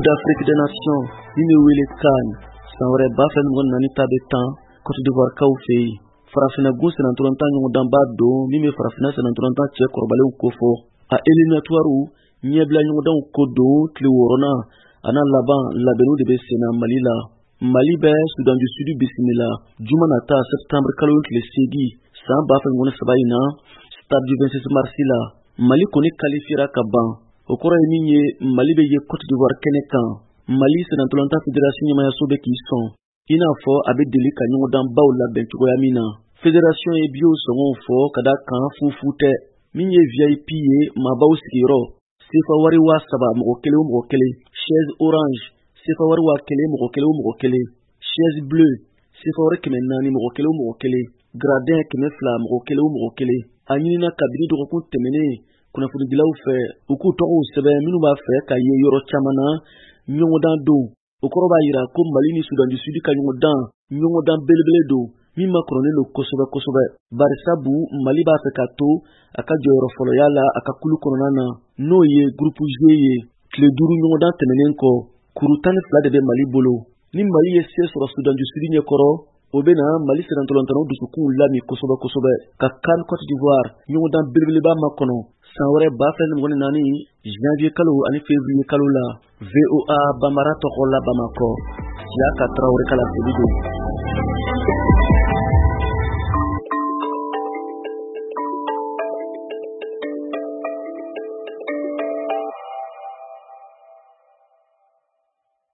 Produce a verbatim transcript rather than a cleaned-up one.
d'Afrique des Nations ni me wele kan sanwere ba fɛn ngon nani tabe tan Côte d'Ivoire kaw fe farafina gun senan tolontan ngon dan ba do ni me farafina senan tolontan che korbale ko fo a eliminatoire nyebla ngon dan ko do tli worona ana laban labenu de be sena malila Mali be Sudan du Sud bismillah jumanata septembre kalon le segi san ba fɛn ngon sabayina stade du vingt-six mars la Mali koni qualifiera kaban okoro eminye Mali be ye Côte d'Ivoire kenekan Mali senan tolontan fédération nyama sobe ki son ina fo abe deli ka nyongo dan baw la ben tugo yamina fédération e bio songo fo kada kan fufute minye V I P e ma baw sigiro sifa wari wa saba mo kele mo kele chaise orange sifa wari wa kele mo kele mo kele chaise bleue sifa wari keme nani mo kele mo kele gradin keme fla mo kele mo kele anyina kabiri do ko temene kuna fudi dilaw fe uku to o sebe minu ba fe ka ye yoro chamana nyongo dan do okoro ba yira ko Mali ni Sudan du Sud ka nyongo dan nyongo dan belebele do mima koronel lo kosobe kosobe barisabu Mali ba fe ka to aka joro folo yala aka kulu koronana no ye groupe jouer kle duru nyongo dan temenen ko kurutan fla de Mali bolo ni Mali ye se sur Sudan du Sud nye koro obena Mali seran tolontano du sukun lami kosobe kosobe ka kan Côte d'Ivoire nyongo dan belebele ba makono sanwere ba fɛn ngoni nani janvier kalo ani février kalo la V O A Bamara Tokola Bamako ya ka Traoré kala Sebido